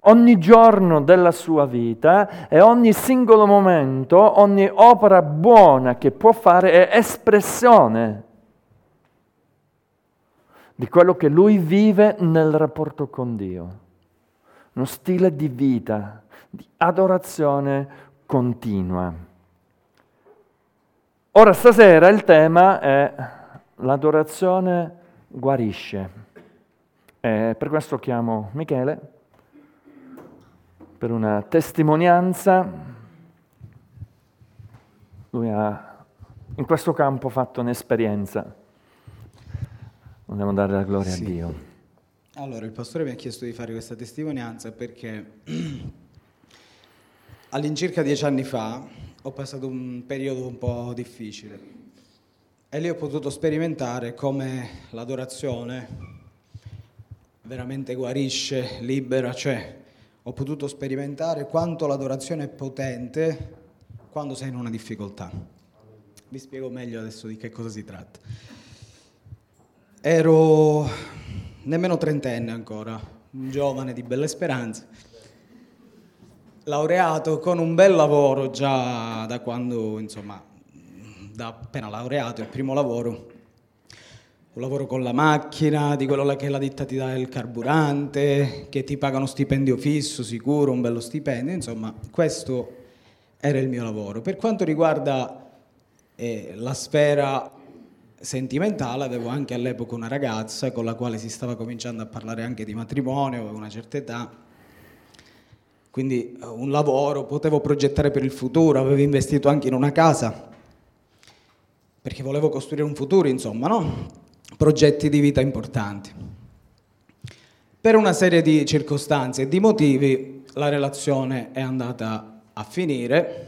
Ogni giorno della sua vita e ogni singolo momento, ogni opera buona che può fare è espressione di quello che lui vive nel rapporto con Dio. Uno stile di vita, di adorazione continua. Ora stasera il tema è l'adorazione guarisce. Per questo chiamo Michele per una testimonianza. Lui ha in questo campo fatto un'esperienza. Vogliamo dare la gloria a Dio. Allora, il pastore mi ha chiesto di fare questa testimonianza perché all'incirca 10 anni fa ho passato un periodo un po' difficile e lì ho potuto sperimentare come l'adorazione veramente guarisce, libera, cioè ho potuto sperimentare quanto l'adorazione è potente quando sei in una difficoltà. Vi spiego meglio adesso di che cosa si tratta. Ero nemmeno trentenne ancora, un giovane di belle speranze, laureato con un bel lavoro già da quando, insomma, da appena laureato, il primo lavoro, un lavoro con la macchina, di quello là che la ditta ti dà il carburante, che ti paga uno stipendio fisso, sicuro, un bello stipendio, insomma, questo era il mio lavoro. Per quanto riguarda la sfera sentimentale, avevo anche all'epoca una ragazza con la quale si stava cominciando a parlare anche di matrimonio, avevo una certa età, quindi un lavoro, potevo progettare per il futuro, avevo investito anche in una casa, perché volevo costruire un futuro, insomma, no? Progetti di vita importanti. Per una serie di circostanze e di motivi la relazione è andata a finire,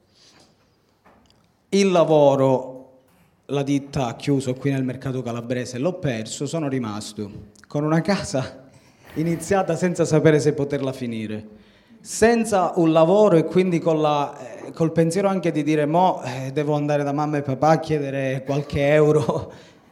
il lavoro, la ditta ha chiuso qui nel mercato calabrese, l'ho perso, sono rimasto con una casa iniziata senza sapere se poterla finire, senza un lavoro e quindi col pensiero anche di dire devo andare da mamma e papà a chiedere qualche euro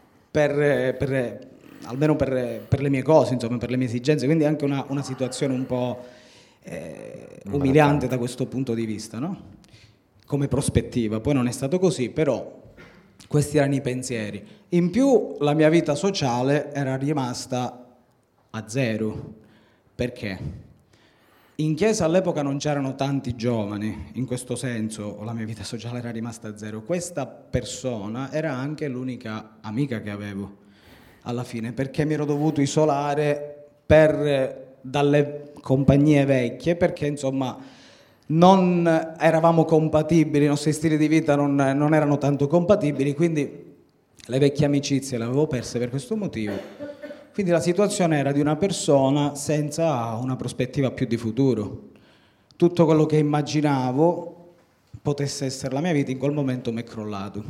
almeno per le mie cose, insomma, per le mie esigenze, quindi anche una situazione un po' umiliante da questo punto di vista, no? Come prospettiva. Poi non è stato così, però questi erano i pensieri. In più la mia vita sociale era rimasta a zero. Perché? In chiesa all'epoca non c'erano tanti giovani, in questo senso la mia vita sociale era rimasta a zero. Questa persona era anche l'unica amica che avevo alla fine, perché mi ero dovuto isolare dalle compagnie vecchie, perché insomma non eravamo compatibili, i nostri stili di vita non erano tanto compatibili, quindi le vecchie amicizie le avevo perse per questo motivo. Quindi la situazione era di una persona senza una prospettiva più di futuro. Tutto quello che immaginavo potesse essere la mia vita in quel momento mi è crollato.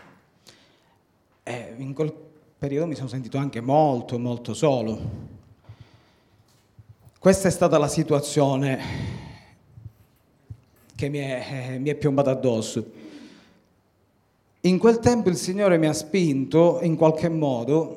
E in quel periodo mi sono sentito anche molto, molto solo. Questa è stata la situazione che mi è piombata addosso. In quel tempo il Signore mi ha spinto in qualche modo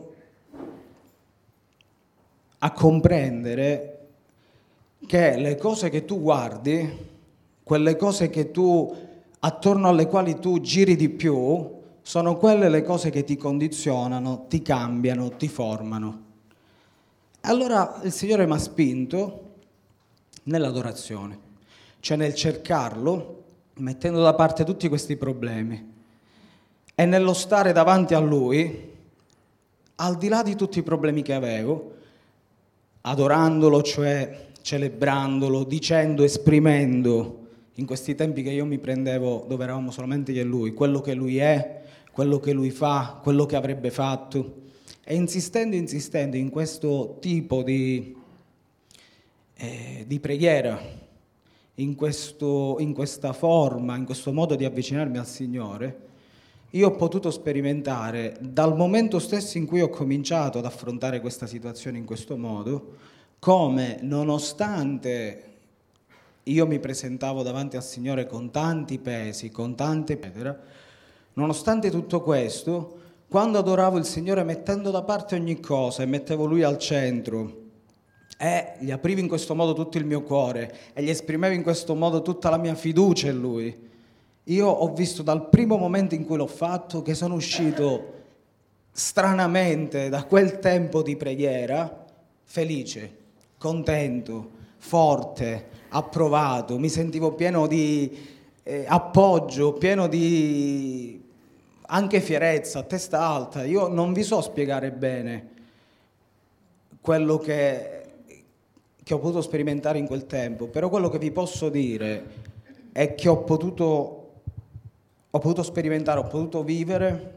a comprendere che le cose che tu guardi, quelle cose che attorno alle quali tu giri di più, sono quelle le cose che ti condizionano, ti cambiano, ti formano. Allora il Signore mi ha spinto nell'adorazione, cioè nel cercarlo, mettendo da parte tutti questi problemi e nello stare davanti a Lui, al di là di tutti i problemi che avevo, adorandolo, cioè celebrandolo, dicendo, esprimendo, in questi tempi che io mi prendevo, dove eravamo solamente io e Lui, quello che Lui è, quello che Lui fa, quello che avrebbe fatto, e insistendo in questo tipo di preghiera, in questa forma, in questo modo di avvicinarmi al Signore, io ho potuto sperimentare dal momento stesso in cui ho cominciato ad affrontare questa situazione in questo modo, come nonostante io mi presentavo davanti al Signore con tanti pesi, con tante pedre, nonostante tutto questo, quando adoravo il Signore mettendo da parte ogni cosa e mettevo Lui al centro e gli aprivo in questo modo tutto il mio cuore e gli esprimevo in questo modo tutta la mia fiducia in Lui, io ho visto dal primo momento in cui l'ho fatto che sono uscito stranamente da quel tempo di preghiera felice, contento, forte, approvato, mi sentivo pieno di appoggio, pieno di anche fierezza, testa alta. Io non vi so spiegare bene quello che ho potuto sperimentare in quel tempo, però quello che vi posso dire è che ho potuto sperimentare, ho potuto vivere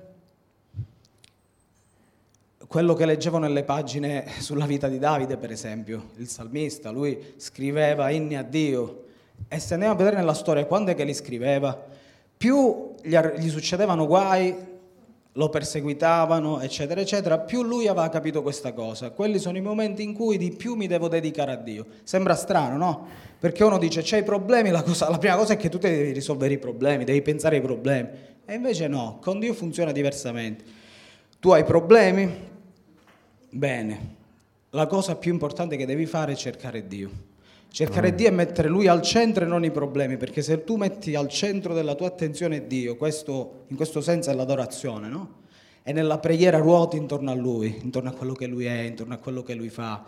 quello che leggevo nelle pagine sulla vita di Davide, per esempio, il salmista. Lui scriveva inni a Dio, e se andiamo a vedere nella storia quando è che li scriveva, più gli succedevano guai, lo perseguitavano, eccetera, eccetera, più lui aveva capito questa cosa. Quelli sono i momenti in cui di più mi devo dedicare a Dio. Sembra strano, no? Perché uno dice, c'hai problemi, la prima cosa è che tu devi risolvere i problemi, devi pensare ai problemi. E invece no, con Dio funziona diversamente. Tu hai problemi? Bene. La cosa più importante che devi fare è cercare Dio. Cercare Dio e mettere Lui al centro e non i problemi, perché se tu metti al centro della tua attenzione Dio, questo in questo senso è l'adorazione, no? E nella preghiera ruoti intorno a Lui, intorno a quello che Lui è, intorno a quello che Lui fa.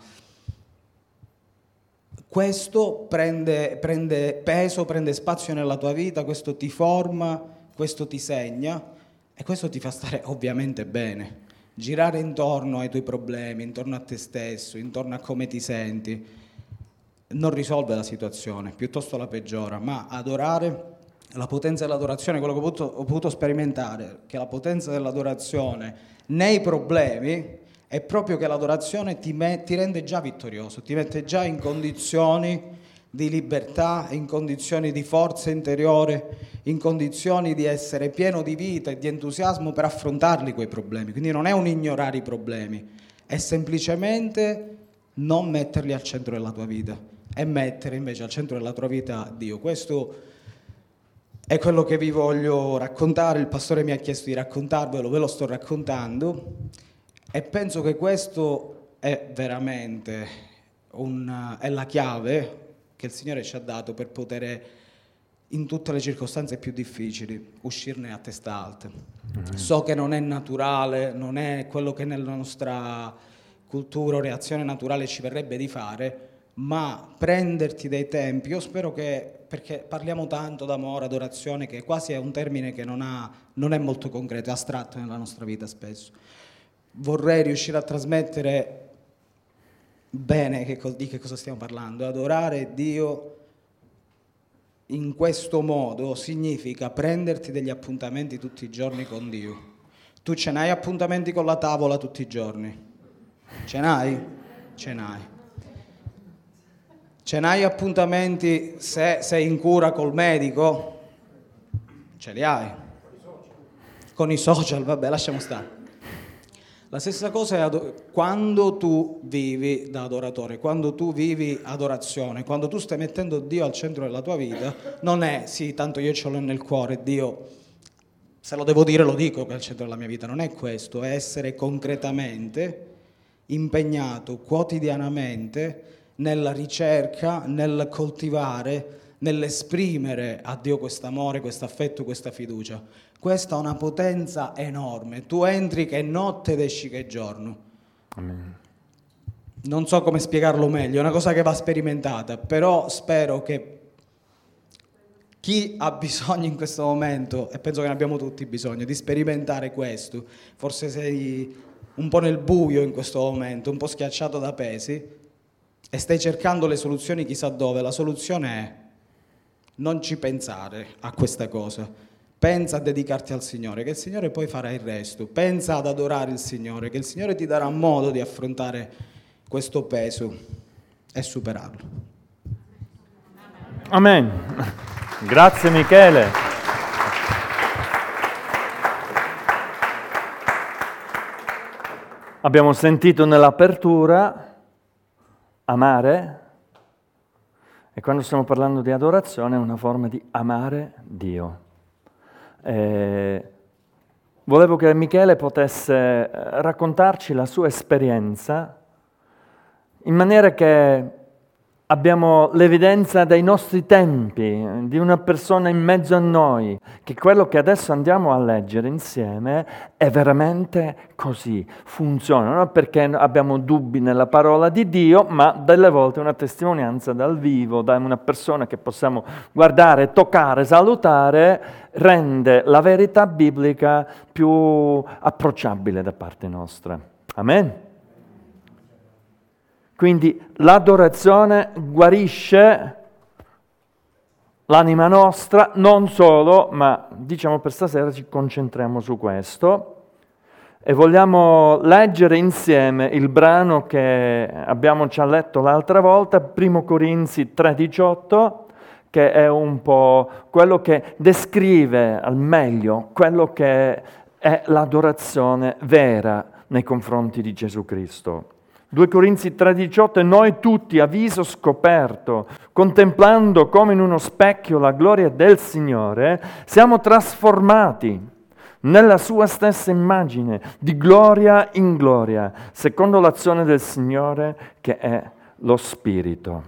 Questo prende peso, prende spazio nella tua vita, questo ti forma, questo ti segna e questo ti fa stare ovviamente bene. Girare intorno ai tuoi problemi, intorno a te stesso, intorno a come ti senti, non risolve la situazione, piuttosto la peggiora, ma adorare, la potenza dell'adorazione, quello che ho potuto sperimentare, che la potenza dell'adorazione nei problemi è proprio che l'adorazione ti rende già vittorioso, ti mette già in condizioni di libertà, in condizioni di forza interiore, in condizioni di essere pieno di vita e di entusiasmo per affrontarli quei problemi. Quindi non è un ignorare i problemi, è semplicemente non metterli al centro della tua vita e mettere invece al centro della tua vita Dio. Questo è quello che vi voglio raccontare. Il pastore mi ha chiesto di raccontarvelo, ve lo sto raccontando e penso che questo è veramente è la chiave che il Signore ci ha dato per poter, in tutte le circostanze più difficili, uscirne a testa alta. So che non è naturale, non è quello che nella nostra cultura o reazione naturale ci verrebbe di fare, ma prenderti dei tempi, io spero che, perché parliamo tanto d'amore, adorazione, che quasi è un termine che non è molto concreto, è astratto nella nostra vita spesso. Vorrei riuscire a trasmettere bene di che cosa stiamo parlando. Adorare Dio in questo modo significa prenderti degli appuntamenti tutti i giorni con Dio. Tu ce n'hai appuntamenti con la tavola tutti i giorni? Ce n'hai? Ce n'hai. Ce n'hai appuntamenti se sei in cura col medico? Ce li hai. Con i social, vabbè, lasciamo stare. La stessa cosa è quando tu vivi da adoratore, quando tu vivi adorazione, quando tu stai mettendo Dio al centro della tua vita, non è, sì, tanto io ce l'ho nel cuore, Dio, se lo devo dire lo dico che è al centro della mia vita, non è questo, è essere concretamente impegnato quotidianamente nella ricerca, nel coltivare, nell'esprimere a Dio quest'amore, quest'affetto, questa fiducia. Questa ha una potenza enorme. Tu entri che è notte ed esci che è giorno. Amen. Non so come spiegarlo meglio, è una cosa che va sperimentata, però spero che chi ha bisogno in questo momento, e penso che ne abbiamo tutti bisogno, di sperimentare questo, forse sei un po' nel buio in questo momento, un po' schiacciato da pesi, e stai cercando le soluzioni chissà dove, la soluzione è non ci pensare a questa cosa, pensa a dedicarti al Signore, che il Signore poi farà il resto, pensa ad adorare il Signore, che il Signore ti darà modo di affrontare questo peso e superarlo. Amen. Grazie Michele. Abbiamo sentito nell'apertura amare, e quando stiamo parlando di adorazione è una forma di amare Dio. Volevo che Michele potesse raccontarci la sua esperienza in maniera che abbiamo l'evidenza dei nostri tempi, di una persona in mezzo a noi, che quello che adesso andiamo a leggere insieme è veramente così, funziona, non perché abbiamo dubbi nella parola di Dio, ma delle volte una testimonianza dal vivo, da una persona che possiamo guardare, toccare, salutare, rende la verità biblica più approcciabile da parte nostra. Amen? Quindi l'adorazione guarisce l'anima nostra, non solo, ma diciamo per stasera ci concentriamo su questo e vogliamo leggere insieme il brano che abbiamo già letto l'altra volta, 1 Corinzi 3,18, che è un po' quello che descrive al meglio quello che è l'adorazione vera nei confronti di Gesù Cristo. 2 Corinzi 3,18, e noi tutti a viso scoperto, contemplando come in uno specchio la gloria del Signore, siamo trasformati nella sua stessa immagine, di gloria in gloria, secondo l'azione del Signore che è lo Spirito.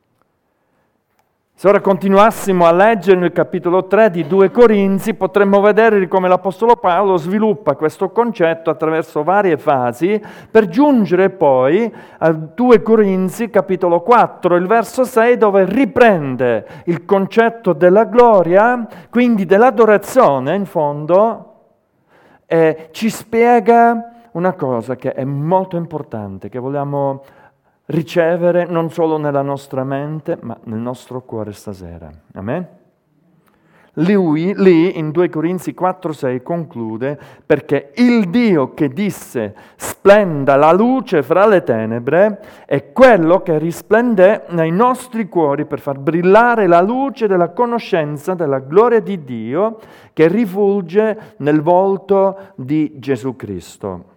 Se ora continuassimo a leggere nel capitolo 3 di 2 Corinzi, potremmo vedere come l'Apostolo Paolo sviluppa questo concetto attraverso varie fasi, per giungere poi a 2 Corinzi, capitolo 4, il verso 6, dove riprende il concetto della gloria, quindi dell'adorazione in fondo, e ci spiega una cosa che è molto importante, che vogliamo ricevere non solo nella nostra mente, ma nel nostro cuore stasera. Amen? Lui, lì, in 2 Corinzi 4,6, conclude, perché il Dio che disse splenda la luce fra le tenebre è quello che risplende nei nostri cuori per far brillare la luce della conoscenza della gloria di Dio che rifulge nel volto di Gesù Cristo.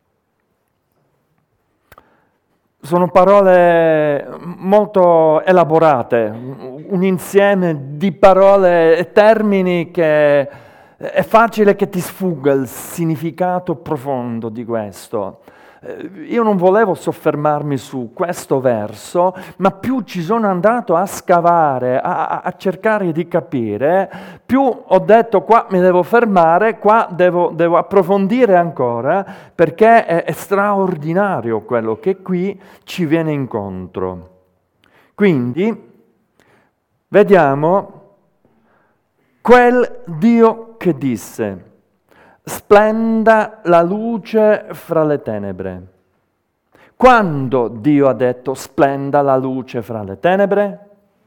Sono parole molto elaborate, un insieme di parole e termini che è facile che ti sfugga il significato profondo di questo. Io non volevo soffermarmi su questo verso, ma più ci sono andato a scavare, a cercare di capire, più ho detto qua mi devo fermare, qua devo approfondire ancora, perché è straordinario quello che qui ci viene incontro. Quindi, vediamo quel Dio che disse: splenda la luce fra le tenebre. Quando Dio ha detto splenda la luce fra le tenebre?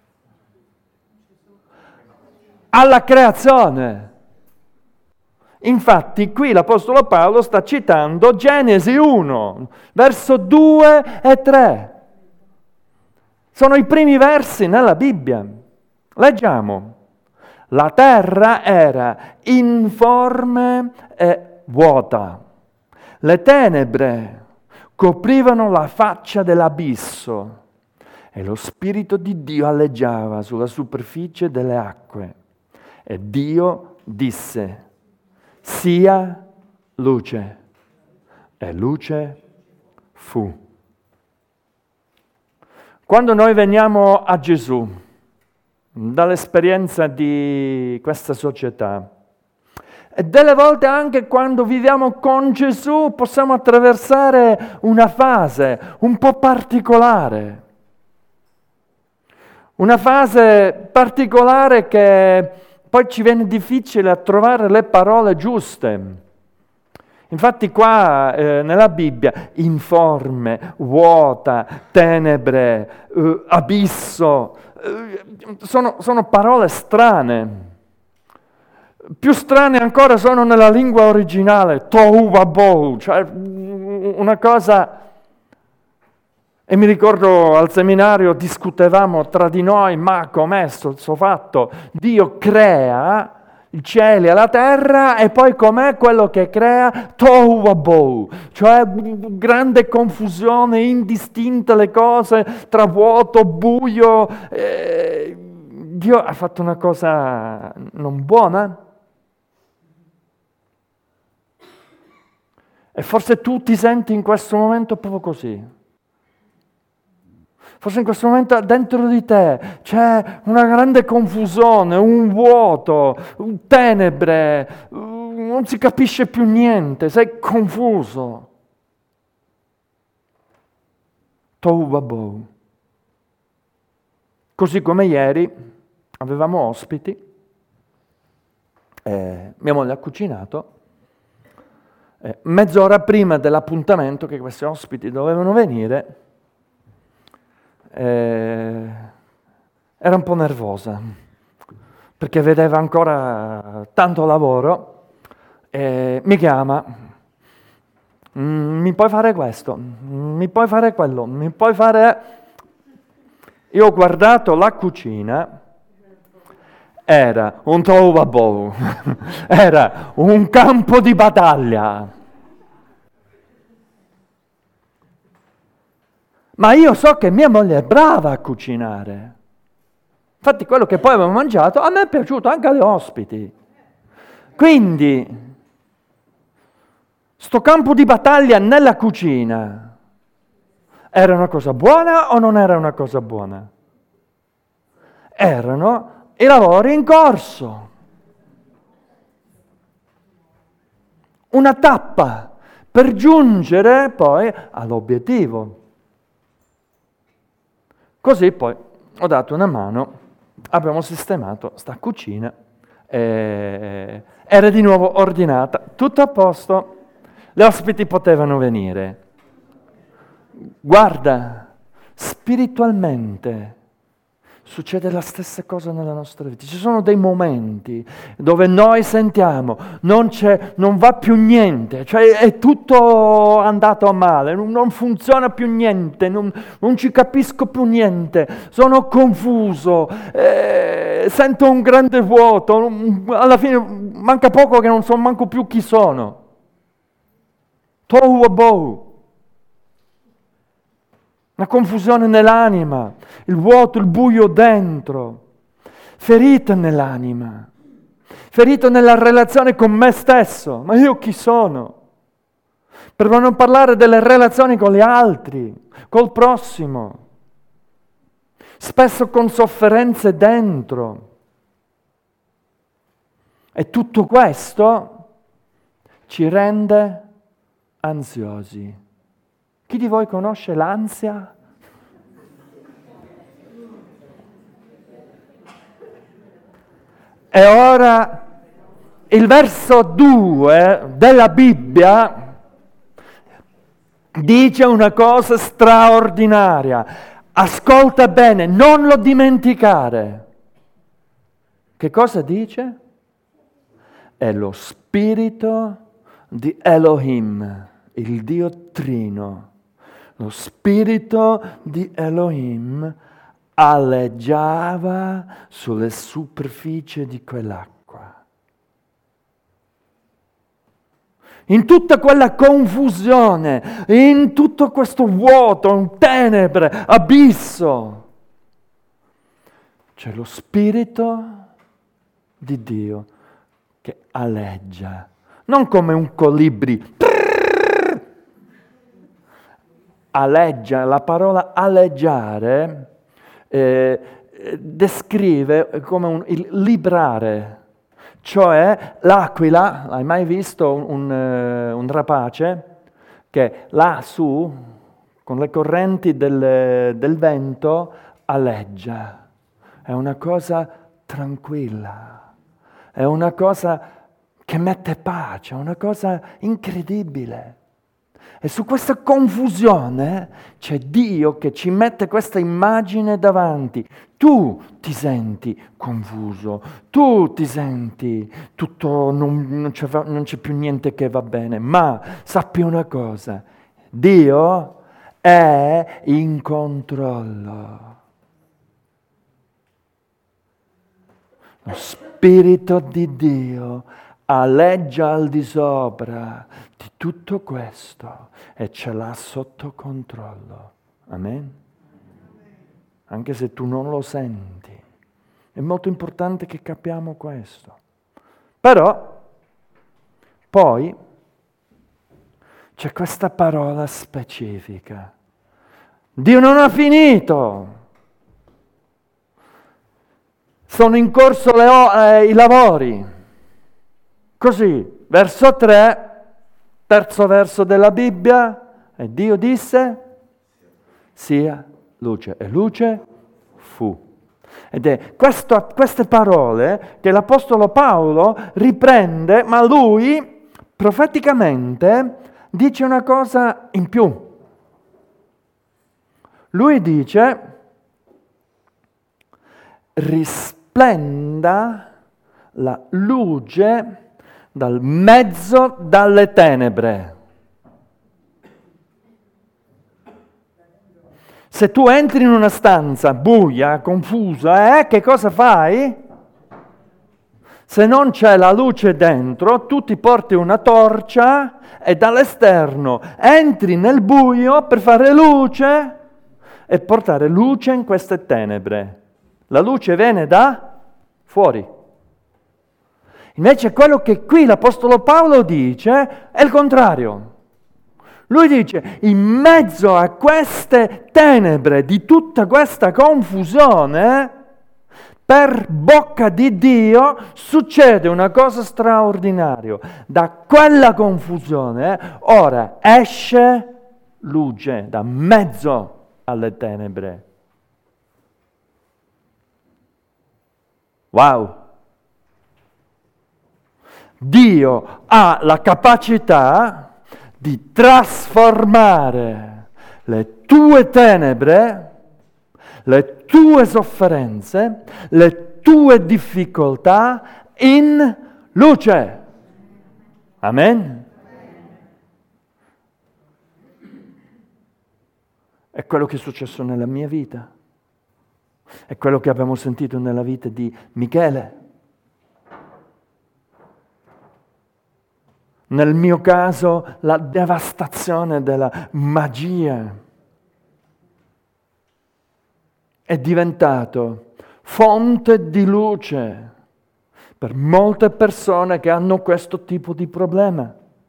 Alla creazione. Infatti qui l'Apostolo Paolo sta citando Genesi 1, verso 2 e 3. Sono i primi versi nella Bibbia. Leggiamo. La terra era informe e vuota. Le tenebre coprivano la faccia dell'abisso e lo Spirito di Dio alleggiava sulla superficie delle acque. E Dio disse: sia luce. E luce fu. Quando noi veniamo a Gesù, dall'esperienza di questa società, e delle volte anche quando viviamo con Gesù possiamo attraversare una fase un po' particolare. Una fase particolare che poi ci viene difficile a trovare le parole giuste. Infatti qua nella Bibbia informe, vuota, tenebre, abisso, sono parole strane. Più strane ancora sono nella lingua originale, tohu wabohu, cioè una cosa. E mi ricordo al seminario discutevamo tra di noi, ma com'è sto fatto? Dio crea i cieli e la terra e poi com'è quello che crea? Tohu wabohu, cioè grande confusione, indistinte le cose, tra vuoto, buio. Dio ha fatto una cosa non buona? E forse tu ti senti in questo momento proprio così. Forse in questo momento dentro di te c'è una grande confusione, un vuoto, tenebre, non si capisce più niente, sei confuso. Tohu vabohu. Così come ieri avevamo ospiti, mia moglie ha cucinato, mezz'ora prima dell'appuntamento che questi ospiti dovevano venire, era un po' nervosa, perché vedeva ancora tanto lavoro, e mi chiama, mi puoi fare questo, mi puoi fare quello, mi puoi fare... Io ho guardato la cucina, era un tohu vabohu, era un campo di battaglia. Ma io so che mia moglie è brava a cucinare. Infatti quello che poi avevo mangiato a me è piaciuto anche agli ospiti. Quindi, sto campo di battaglia nella cucina era una cosa buona o non era una cosa buona? Erano i lavori in corso. Una tappa per giungere poi all'obiettivo. Così poi ho dato una mano, abbiamo sistemato sta cucina, era di nuovo ordinata, tutto a posto, gli ospiti potevano venire. Guarda, spiritualmente succede la stessa cosa nella nostra vita. Ci sono dei momenti dove noi sentiamo non va più niente, cioè è tutto andato a male, non funziona più niente, non ci capisco più niente, sono confuso, sento un grande vuoto, alla fine manca poco che non so manco più chi sono. Tohu vabohu. Una confusione nell'anima, il vuoto, il buio dentro, ferita nell'anima, ferito nella relazione con me stesso. Ma io chi sono? Per non parlare delle relazioni con gli altri, col prossimo, spesso con sofferenze dentro. E tutto questo ci rende ansiosi. Chi di voi conosce l'ansia? E ora il verso 2 della Bibbia dice una cosa straordinaria. Ascolta bene, non lo dimenticare. Che cosa dice? È lo spirito di Elohim, il Dio Trino. Lo spirito di Elohim aleggiava sulle superfici di quell'acqua. In tutta quella confusione, in tutto questo vuoto, tenebre, abisso, c'è lo spirito di Dio che aleggia, non come un colibrì. Aleggia, la parola aleggiare descrive come il librare, cioè l'aquila, hai mai visto un rapace che lassù con le correnti del vento aleggia, è una cosa tranquilla, è una cosa che mette pace, è una cosa incredibile. E su questa confusione c'è Dio che ci mette questa immagine davanti. Tu ti senti confuso, tu ti senti tutto, non c'è più niente che va bene, ma sappi una cosa, Dio è in controllo. Lo Spirito di Dio aleggia al di sopra di tutto questo e ce l'ha sotto controllo. Amen? Anche se tu non lo senti. È molto importante che capiamo questo. Però, poi, c'è questa parola specifica. Dio non ha finito. Sono in corso i lavori. Così, verso 3, terzo verso della Bibbia, e Dio disse, sia luce, e luce fu. Ed è queste parole che l'Apostolo Paolo riprende, ma lui profeticamente dice una cosa in più. Lui dice, risplenda la luce dal mezzo dalle tenebre. Se tu entri in una stanza buia, confusa, che cosa fai? Se non c'è la luce dentro, tu ti porti una torcia e dall'esterno entri nel buio per fare luce e portare luce in queste tenebre. La luce viene da fuori. Invece quello che qui l'Apostolo Paolo dice è il contrario. Lui dice, in mezzo a queste tenebre, di tutta questa confusione, per bocca di Dio succede una cosa straordinaria. Da quella confusione ora esce luce da mezzo alle tenebre. Wow! Dio ha la capacità di trasformare le tue tenebre, le tue sofferenze, le tue difficoltà in luce. Amen? È quello che è successo nella mia vita. È quello che abbiamo sentito nella vita di Michele. Nel mio caso, la devastazione della magia è diventato fonte di luce per molte persone che hanno questo tipo di problema.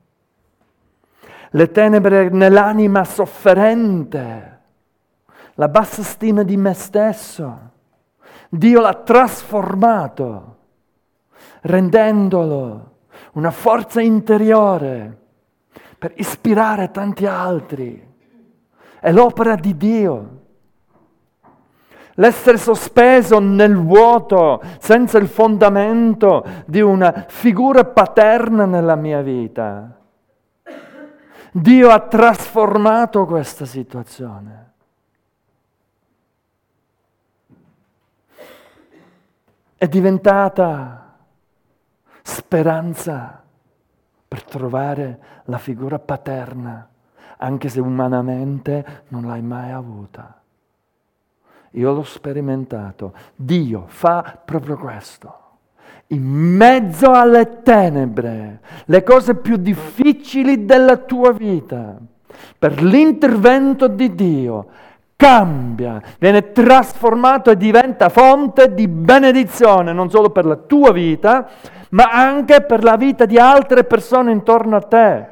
Le tenebre nell'anima sofferente, la bassa stima di me stesso, Dio l'ha trasformato, rendendolo una forza interiore per ispirare tanti altri. È l'opera di Dio. L'essere sospeso nel vuoto, senza il fondamento di una figura paterna nella mia vita. Dio ha trasformato questa situazione. È diventata speranza per trovare la figura paterna, anche se umanamente non l'hai mai avuta. Io l'ho sperimentato. Dio fa proprio questo. In mezzo alle tenebre, le cose più difficili della tua vita, per l'intervento di Dio, cambia, viene trasformato e diventa fonte di benedizione, non solo per la tua vita, ma anche per la vita di altre persone intorno a te.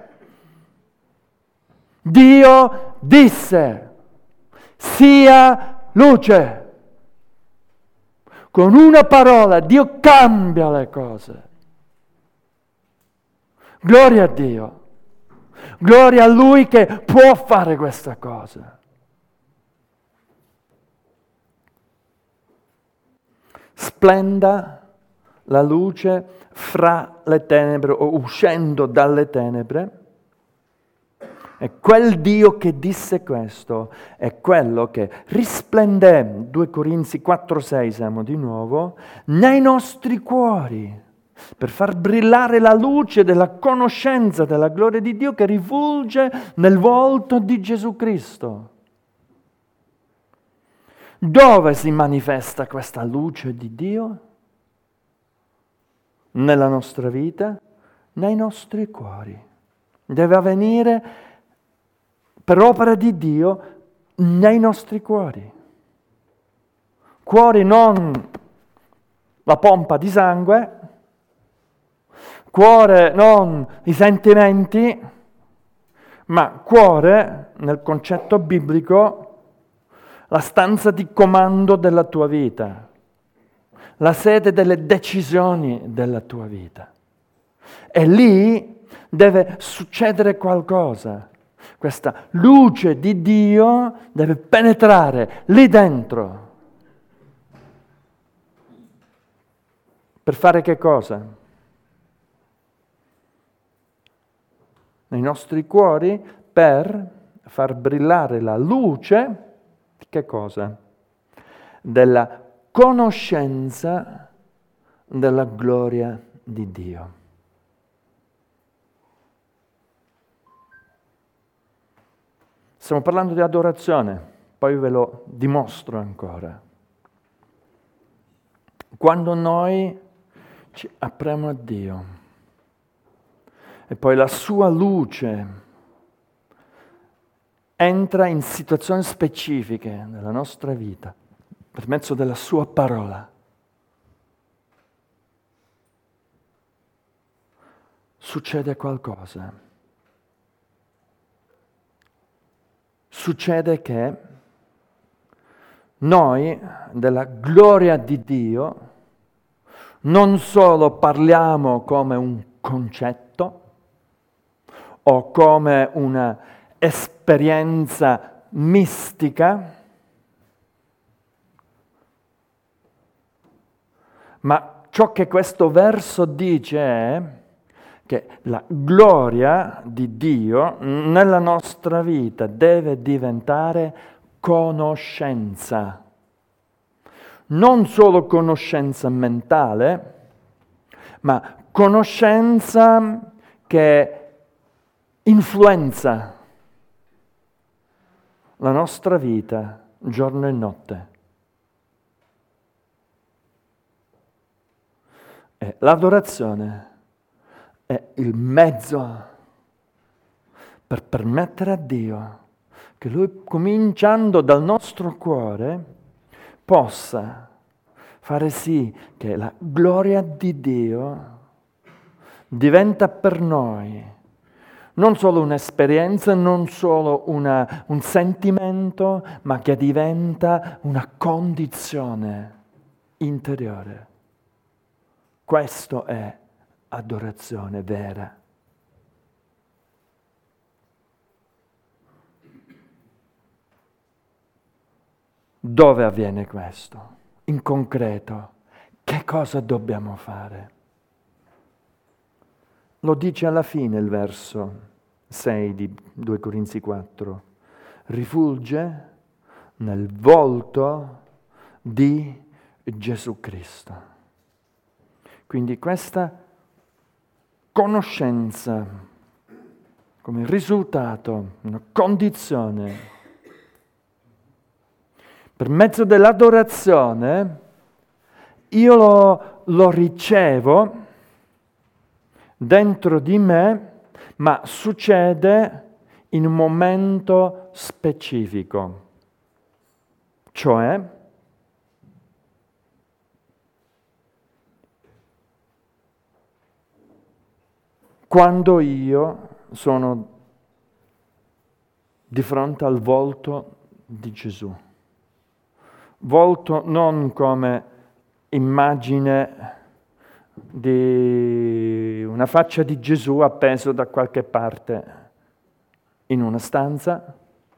Dio disse, sia luce. Con una parola Dio cambia le cose. Gloria a Dio. Gloria a Lui che può fare questa cosa. Splenda la luce fra le tenebre o uscendo dalle tenebre. E quel Dio che disse questo è quello che risplendè, 2 Corinzi 4,6 siamo di nuovo, nei nostri cuori, per far brillare la luce della conoscenza della gloria di Dio che rifulge nel volto di Gesù Cristo. Dove si manifesta questa luce di Dio? Nella nostra vita, nei nostri cuori. Deve avvenire per opera di Dio nei nostri cuori. Cuori non la pompa di sangue, cuore non i sentimenti, ma cuore, nel concetto biblico, la stanza di comando della tua vita, la sede delle decisioni della tua vita. E lì deve succedere qualcosa. Questa luce di Dio deve penetrare lì dentro. Per fare che cosa? Nei nostri cuori, per far brillare la luce, che cosa? Della conoscenza della gloria di Dio. Stiamo parlando di adorazione, poi ve lo dimostro ancora. Quando noi ci apriamo a Dio e poi la sua luce entra in situazioni specifiche nella nostra vita per mezzo della sua parola, succede qualcosa. Succede che noi della gloria di Dio non solo parliamo come un concetto o come una esperienza mistica, ma ciò che questo verso dice è che la gloria di Dio nella nostra vita deve diventare conoscenza. Non solo conoscenza mentale, ma conoscenza che influenza la nostra vita giorno e notte. E l'adorazione è il mezzo per permettere a Dio che Lui, cominciando dal nostro cuore, possa fare sì che la gloria di Dio diventa per noi non solo un'esperienza, non solo un sentimento, ma che diventa una condizione interiore. Questo è adorazione vera. Dove avviene questo? In concreto, che cosa dobbiamo fare? Lo dice alla fine il verso 6 di 2 Corinzi 4. Rifulge nel volto di Gesù Cristo. Quindi questa conoscenza come risultato, una condizione, per mezzo dell'adorazione, io lo ricevo dentro di me, ma succede in un momento specifico, cioè quando io sono di fronte al volto di Gesù. Volto non come immagine di una faccia di Gesù appeso da qualche parte in una stanza,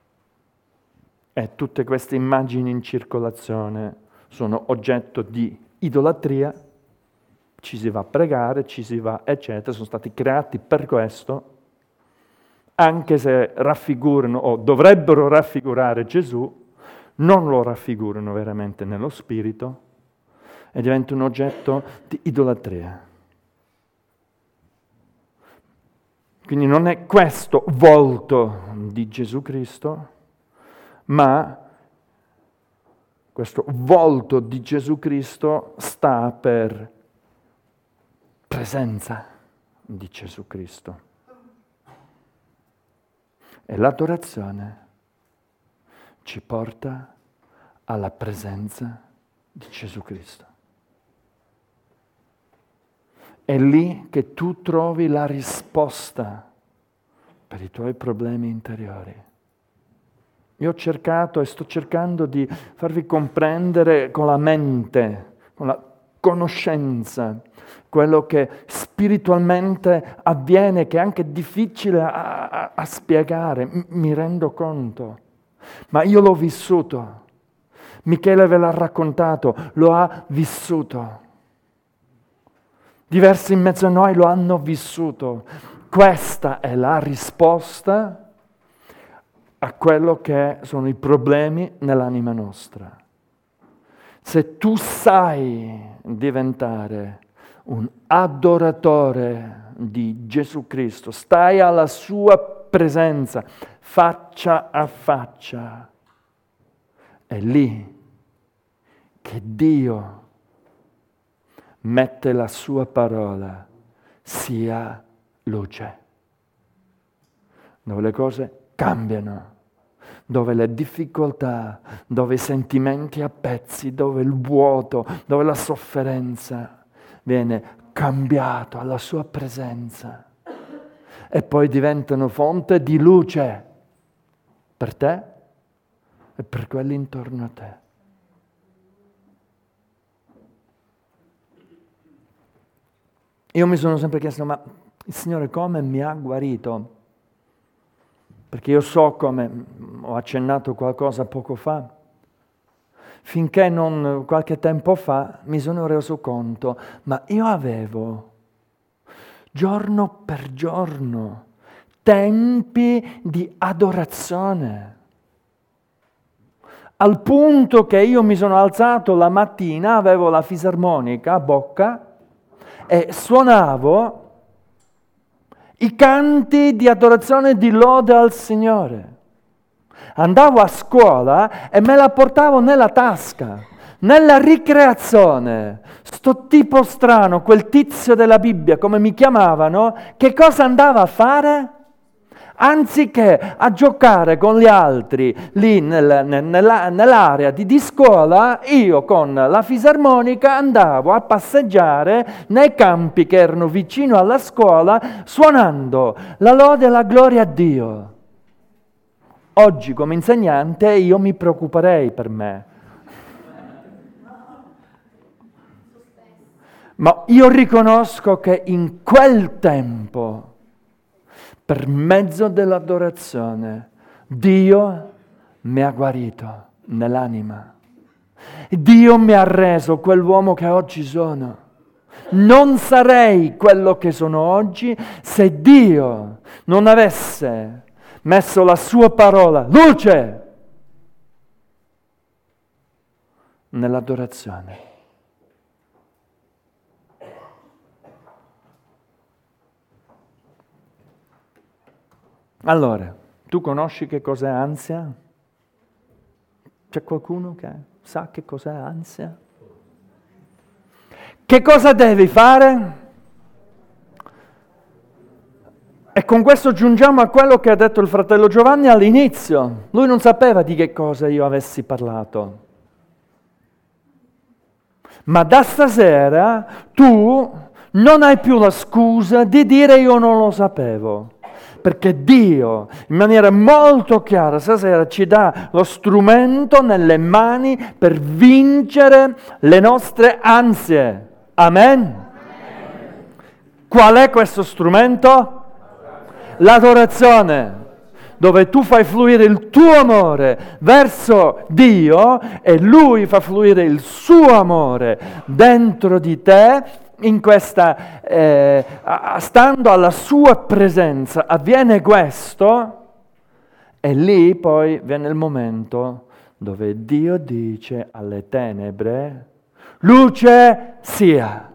e tutte queste immagini in circolazione sono oggetto di idolatria, ci si va a pregare, ci si va, eccetera, sono stati creati per questo, anche se raffigurano o dovrebbero raffigurare Gesù, non lo raffigurano veramente nello spirito e diventa un oggetto di idolatria. Quindi non è questo volto di Gesù Cristo, ma questo volto di Gesù Cristo sta per presenza di Gesù Cristo. E l'adorazione ci porta alla presenza di Gesù Cristo. È lì che tu trovi la risposta per i tuoi problemi interiori. Io ho cercato e sto cercando di farvi comprendere con la mente, con la conoscenza, quello che spiritualmente avviene, che è anche difficile a spiegare, mi rendo conto. Ma io l'ho vissuto. Michele ve l'ha raccontato, lo ha vissuto. Diversi in mezzo a noi lo hanno vissuto. Questa è la risposta a quello che sono i problemi nell'anima nostra. Se tu sai diventare un adoratore di Gesù Cristo, stai alla sua presenza, faccia a faccia, è lì che Dio mette la sua parola, sia luce, dove le cose cambiano, dove le difficoltà, dove i sentimenti a pezzi, dove il vuoto, dove la sofferenza viene cambiato alla sua presenza e poi diventano fonte di luce per te e per quelli intorno a te. Io mi sono sempre chiesto, ma il Signore come mi ha guarito? Perché io so, come ho accennato qualcosa poco fa, finché non qualche tempo fa mi sono reso conto, ma io avevo giorno per giorno tempi di adorazione, al punto che io mi sono alzato la mattina, avevo la fisarmonica a bocca e suonavo i canti di adorazione e di lode al Signore. Andavo a scuola e me la portavo nella tasca, nella ricreazione. Sto tipo strano, quel tizio della Bibbia, come mi chiamavano, che cosa andava a fare? Anziché a giocare con gli altri lì nell'area di scuola, io con la fisarmonica andavo a passeggiare nei campi che erano vicino alla scuola, suonando la lode e la gloria a Dio. Oggi come insegnante io mi preoccuperei per me. Ma io riconosco che in quel tempo, per mezzo dell'adorazione, Dio mi ha guarito nell'anima. Dio mi ha reso quell'uomo che oggi sono. Non sarei quello che sono oggi se Dio non avesse messo la sua parola, luce, nell'adorazione. Allora, tu conosci che cos'è ansia? C'è qualcuno che sa che cos'è ansia? Che cosa devi fare? E con questo giungiamo a quello che ha detto il fratello Giovanni all'inizio. Lui non sapeva di che cosa io avessi parlato. Ma da stasera tu non hai più la scusa di dire io non lo sapevo. Perché Dio, in maniera molto chiara, stasera ci dà lo strumento nelle mani per vincere le nostre ansie. Amen? Qual è questo strumento? L'adorazione, dove tu fai fluire il tuo amore verso Dio e Lui fa fluire il suo amore dentro di te. In questa, stando alla sua presenza, avviene questo e lì poi viene il momento dove Dio dice alle tenebre, luce sia,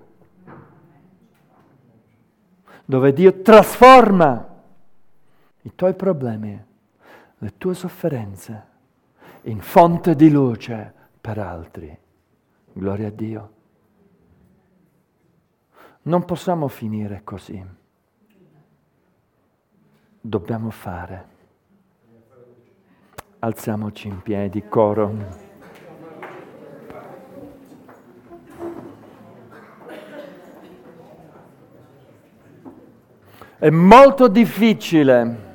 dove Dio trasforma i tuoi problemi, le tue sofferenze in fonte di luce per altri. Gloria a Dio. Non possiamo finire così. Dobbiamo fare. Alziamoci in piedi, coro. È molto difficile